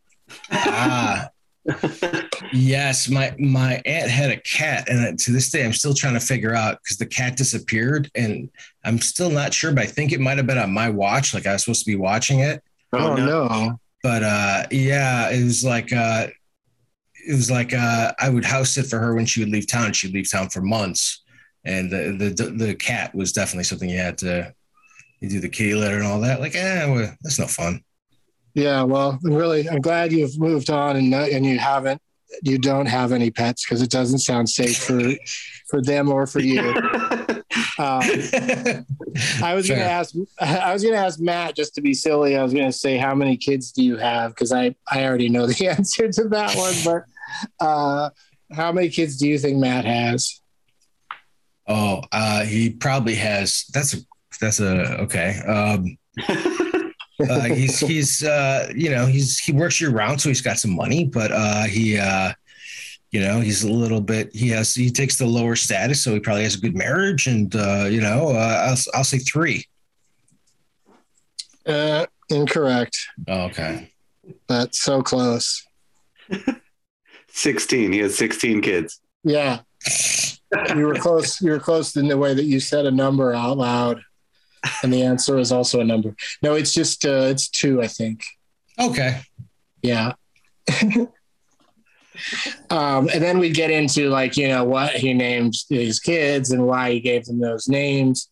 Yes, my aunt had a cat, and to this day I'm still trying to figure out because the cat disappeared, and I'm still not sure, but I think it might have been on my watch, like I was supposed to be watching it. Oh no. But it was like I would house sit for her when she would leave town. She'd leave town for months, and the cat was definitely something you do the kitty litter and all that. Like, well, that's no fun. Yeah, well, I'm glad you've moved on and you don't have any pets because it doesn't sound safe for them or for you. I was going to ask Matt, just to be silly. I was going to say, how many kids do you have? Because I already know the answer to that one. But how many kids do you think Matt has? Oh, he probably has. That's okay. He works year round, so he's got some money, but He's a little bit, he takes the lower status, so he probably has a good marriage. And, I'll say 3. Incorrect. Oh, okay. That's so close. 16. He has 16 kids. Yeah. You were close. You were close in the way that you said a number out loud. And the answer is also a number. No, it's just, it's 2, I think. Okay. Yeah. And then we get into what he named his kids and why he gave them those names.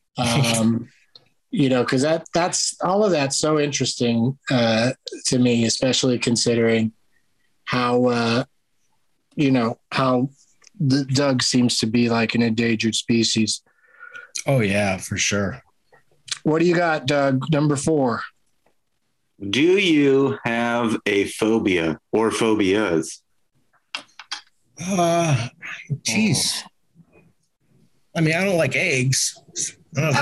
Because that's all of that's so interesting to me, especially considering how how the Doug seems to be like an endangered species. Oh yeah, for sure. What do you got, Doug? Number 4. Do you have a phobia or phobias? Geez. I mean, I don't like eggs. I don't know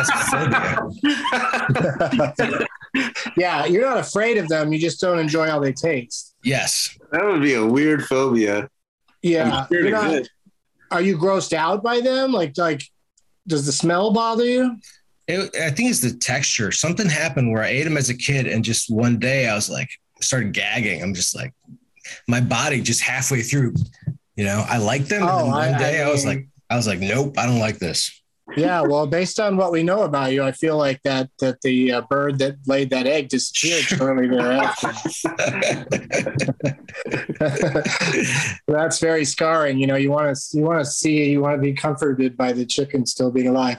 if that's a phobia. Yeah, you're not afraid of them. You just don't enjoy how they taste. Yes. That would be a weird phobia. Yeah. Are you grossed out by them? Like, does the smell bother you? I think it's the texture. Something happened where I ate them as a kid, and just one day I was like, started gagging. I'm just like, my body just halfway through, I like them. Oh, and one day I was like, nope, I don't like this. Yeah, well, based on what we know about you, I feel like that the bird that laid that egg disappeared shortly thereafter. That's very scarring. You want to be comforted by the chicken still being alive.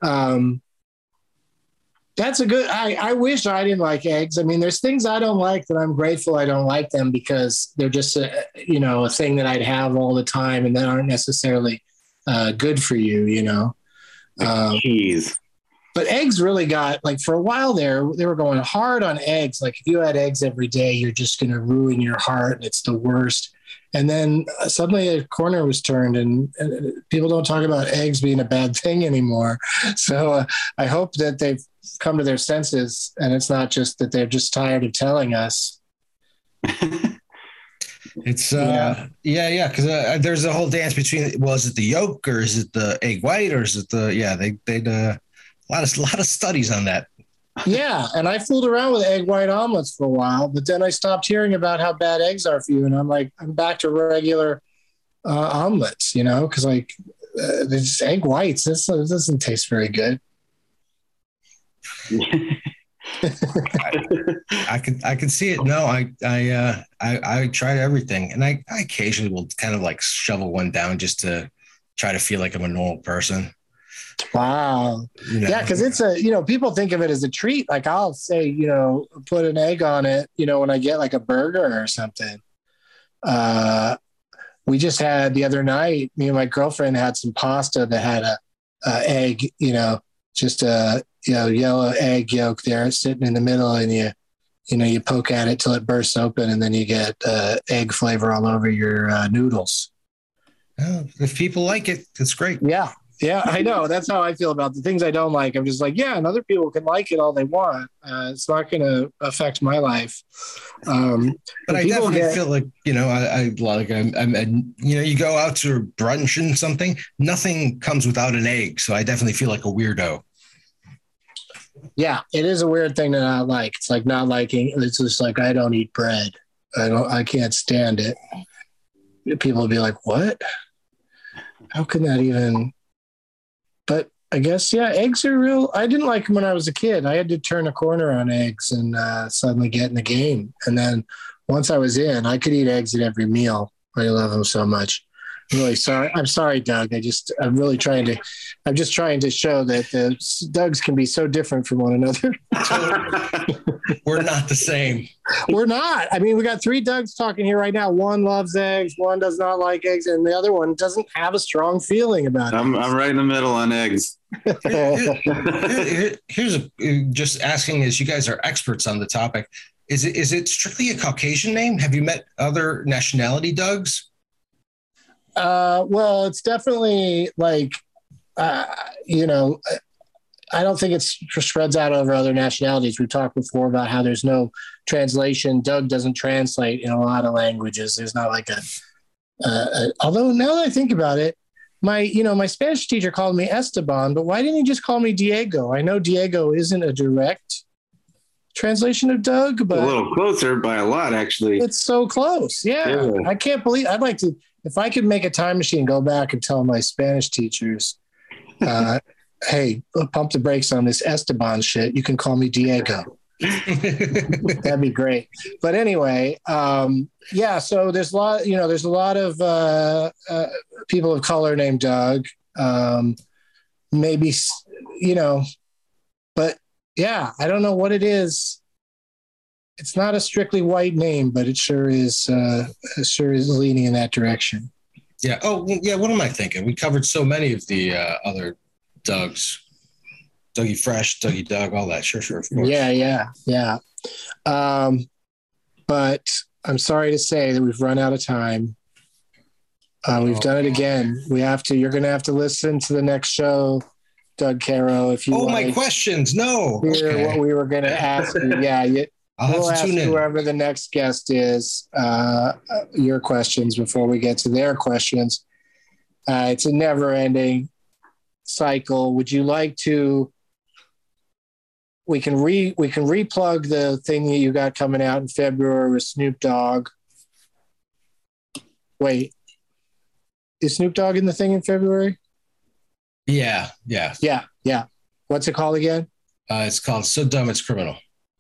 That's a good. I wish I didn't like eggs. I mean, there's things I don't like that I'm grateful I don't like them, because they're just a thing that I'd have all the time and that aren't necessarily good for you. Cheese. But eggs really got, for a while there, they were going hard on eggs. Like, if you had eggs every day, you're just going to ruin your heart, and it's the worst. And then suddenly a corner was turned, and people don't talk about eggs being a bad thing anymore. So I hope that they've come to their senses, and it's not just that they're just tired of telling us. It's yeah. Because there's a whole dance between, is it the yolk, or is it the egg white, or is it they a lot of studies on that. Yeah, and I fooled around with egg white omelets for a while, but then I stopped hearing about how bad eggs are for you, and I'm back to regular omelets, because there's egg whites. This doesn't taste very good. I can see it. No, I tried everything, and I occasionally will kind of shovel one down just to try to feel like I'm a normal person. Wow. Yeah, because it's people think of it as a treat. Like, I'll say, put an egg on it, when I get a burger or something. We just had the other night, me and my girlfriend had some pasta that had a egg, just a yellow egg yolk there sitting in the middle, and you poke at it till it bursts open, and then you get egg flavor all over your noodles. Oh, if people like it, it's great. Yeah, I know. That's how I feel about the things I don't like. I'm just like, yeah, and other people can like it all they want. It's not going to affect my life. But I definitely feel like, you go out to brunch and something, nothing comes without an egg. So I definitely feel like a weirdo. Yeah, it is a weird thing to not like. It's like not liking. It's just like, I don't eat bread. I can't stand it. People will be like, what? How can that even? But I guess, yeah, eggs are real. I didn't like them when I was a kid. I had to turn a corner on eggs and suddenly get in the game. And then once I was in, I could eat eggs at every meal. I love them so much. I'm really sorry. I'm sorry, Doug. I'm just trying to show that the Dougs can be so different from one another. We're not the same. We're not. I mean, we got 3 Dougs talking here right now. One loves eggs, one does not like eggs, and the other one doesn't have a strong feeling about it. I'm right in the middle on eggs. Here's just asking, as you guys are experts on the topic, is it strictly a Caucasian name? Have you met other nationality Dougs? Well, it's definitely I don't think it spreads out over other nationalities. We've talked before about how there's no translation. Doug doesn't translate in a lot of languages. There's not like Although now that I think about it, my Spanish teacher called me Esteban, but why didn't he just call me Diego? I know Diego isn't a direct translation of Doug, but a little closer by a lot, actually. It's so close. Yeah. I can't believe. I'd like to, if I could make a time machine, go back and tell my Spanish teachers, hey, pump the brakes on this Esteban shit. You can call me Diego. That'd be great. But anyway, so there's a lot of people of color named Doug. Maybe, but yeah, I don't know what it is. It's not a strictly white name, but it sure is leaning in that direction. Yeah. Oh, yeah. What am I thinking? We covered so many of the other Dougs. Dougie Fresh, Dougie Doug, all that. Sure, of course. Yeah. But I'm sorry to say that we've run out of time. We've done it again. You're going to have to listen to the next show, Doug Caro, if you want my questions. No. Hear what we were going to ask you. Yeah. We'll ask whoever the next guest is your questions before we get to their questions. It's a never-ending cycle. Would you like to? We can replug the thing that you got coming out in February with Snoop Dogg. Wait, is Snoop Dogg in the thing in February? Yeah. What's it called again? It's called So Dumb It's Criminal.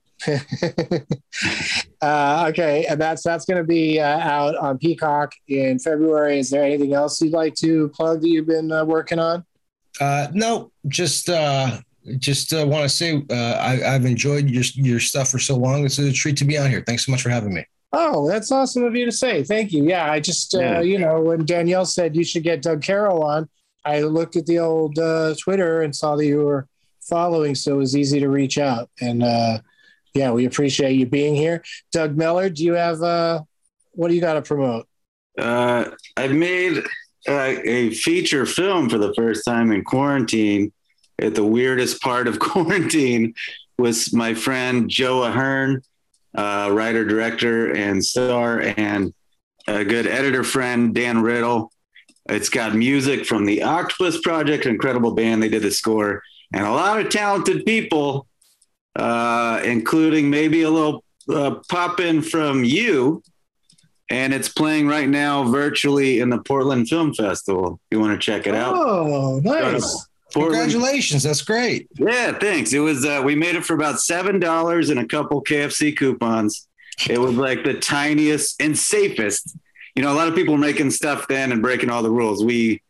Okay, and that's going to be out on Peacock in February. Is there anything else you'd like to plug that you've been working on? No, just want to say I've enjoyed your stuff for so long. It's a treat to be on here. Thanks so much for having me. Oh, that's awesome of you to say. Thank you. Yeah, I just when Danielle said you should get Doug Caro on, I looked at the old Twitter and saw that you were following, so it was easy to reach out. And we appreciate you being here. Doug Mellard, do you have what do you got to promote? I've made a feature film for the first time in quarantine. At the weirdest part of quarantine was my friend Joe Ahern, writer, director, and star, and a good editor friend, Dan Riddle. It's got music from the Octopus Project, an incredible band. They did the score, and a lot of talented people, including maybe a little pop-in from you. And it's playing right now virtually in the Portland Film Festival. If you want to check it out. Oh, nice. Congratulations. That's great. Yeah, thanks. It was, we made it for about $7 and a couple KFC coupons. It was like the tiniest and safest. A lot of people were making stuff then and breaking all the rules. We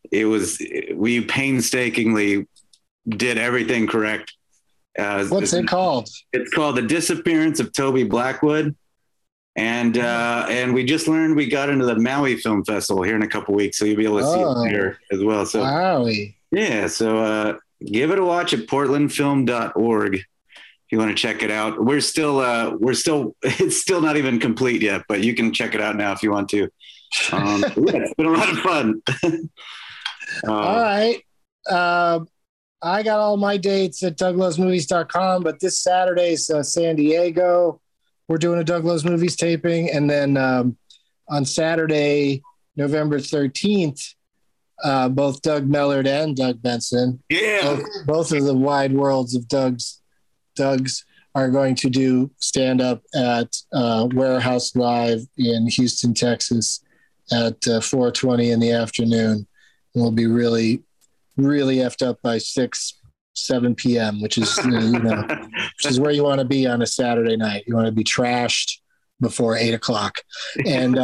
painstakingly did everything correct. What's it called? It's called The Disappearance of Toby Blackwood. And we just learned we got into the Maui Film Festival here in a couple weeks. So you'll be able to see it there as well. So Maui. Yeah, so give it a watch at portlandfilm.org if you want to check it out. It's still not even complete yet, but you can check it out now if you want to. It's been a lot of fun. All right. I got all my dates at douglovesmovies.com, but this Saturday's San Diego. We're doing a Doug Loves Movies taping. And then on Saturday, November 13th, both Doug Mellard and Doug Benson, both of the wide worlds of Doug's are going to do stand-up at Warehouse Live in Houston, Texas at 4:20 in the afternoon. And we'll be really, really effed up by 7 p.m., which is which is where you want to be on a Saturday night. You want to be trashed before 8 o'clock. And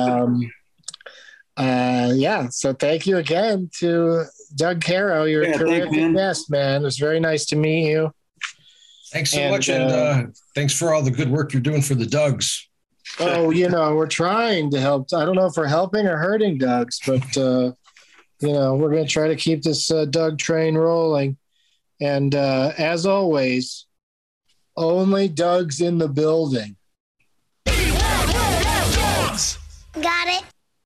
so thank you again to Doug Caro. You're a terrific guest, man. It was very nice to meet you. Thanks so much, and thanks for all the good work you're doing for the Dougs. Oh, we're trying to help. I don't know if we're helping or hurting Dougs, but we're going to try to keep this Doug train rolling. And as always, only Doug's in the building. Got it.